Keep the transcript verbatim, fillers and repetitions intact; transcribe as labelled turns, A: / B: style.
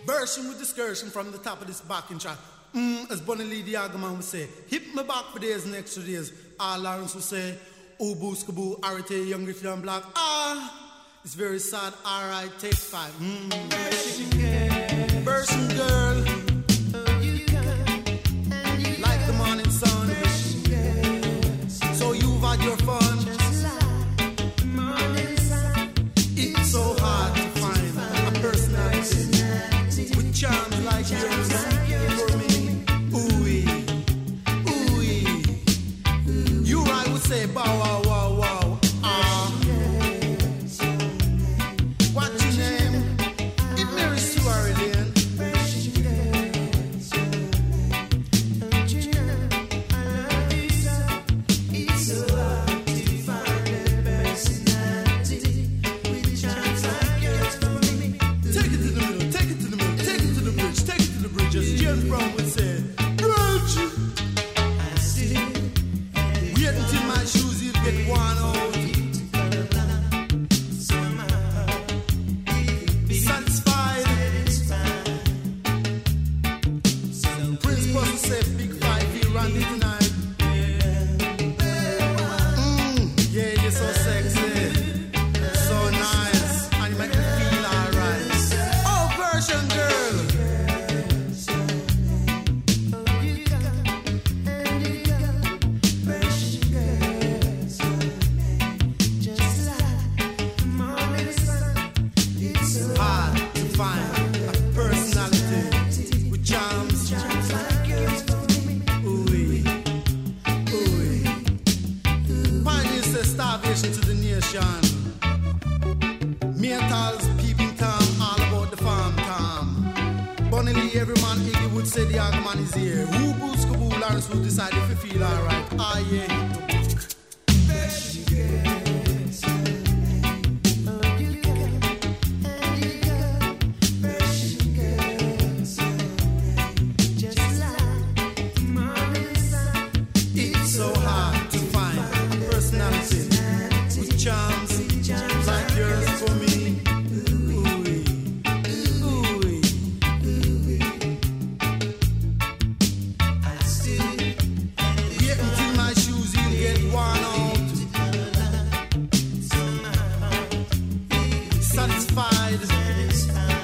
A: Version with discursion from the top of this backing track. Mm, as Bunny Lee the Agaman would say, hit me back for days and extra days. Ah, Lawrence would say, Ubu, Skaboo, Arite, Young Griffin and Black. Ah, it's very sad. All right, take five. Mm. Version girl, like the morning sun. So you've had your fun. It's so hard to find a personality with charms like yours for me. Ooh-wee, ooh-wee. You I would say bow wow wow wow. Ah, what's your name? It Mary Stuart Lane. James Brown would say, Bridge! Wait until my shoes you get worn out. Satisfied. Prince Puzzle said, Big Five, he ran it tonight. Mm, yeah, you're so sexy. So nice. And you make me feel alright. Oh, version girl. To the nation, mentals peeping calm, all about the farm calm. Bunny Lee, every man, Iggy would say the Agman is here. Who boots Kaboo, Lawrence would decide if you feel alright. Ah, yeah. It's so hard to find a personality. Charms like yours for me. Ooh-wee, ooh-wee, ooh-wee. Wait until my shoes you get worn out. Satisfied.